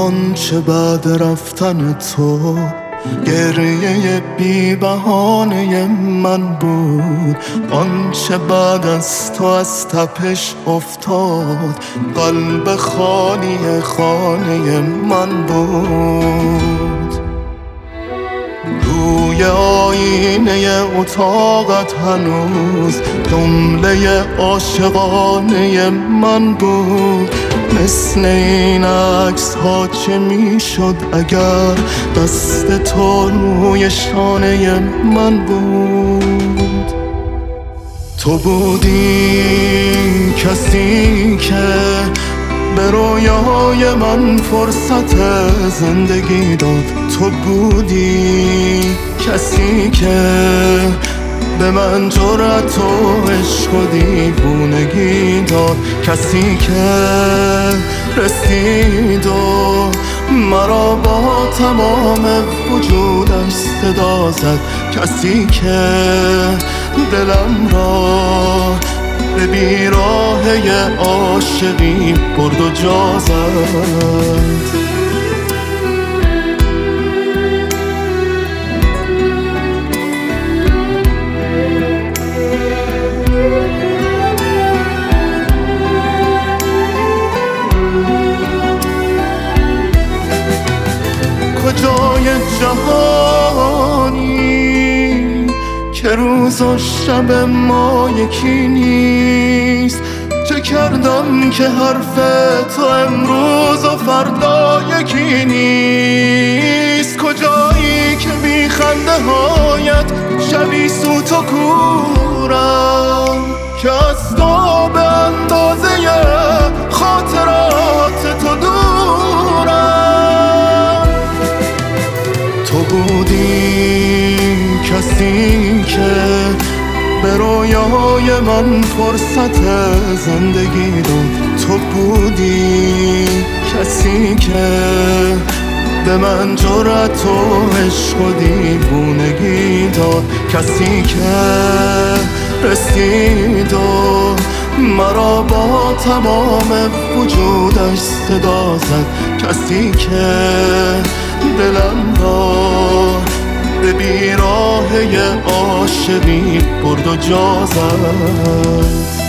آنچه بعد رفتن تو گریه بی بهانه من بود، آنچه بعد از تو از تپش افتاد قلب خالی خانه من بود. روی آینه اتاقت هنوز جمله عاشقانه من بود، مثل این عکس ها چه می شد اگر دست تو روی شانه من بود. تو بودی کسی که به رویای من فرصت زندگی داد، تو بودی کسی که به من جرأت و عشق و دیوونگی داد، کسی که رسید و مرا با تمام وجودش صدا زد، کسی که دلم را به بیراهه عاشقی برد و جا زد. کجای جهانی که روز و شب ما یکی نیست؟ چه کردم که حرف تو امروز و فردا یکی نیست؟ کجایی که بی خنده هایت شبی سوت و کورم، که از تو به اندازه خاطرات تو دورم؟ تو بودی کسی که به رویای من فرصت زندگی داد، تو بودی کسی که به من جرأت و عشق و دیوونگی داد، کسی که رسید و مرا با تمام وجودش صدا زد، کسی که دلم را به بیراهه عاشقی برد و جا زد.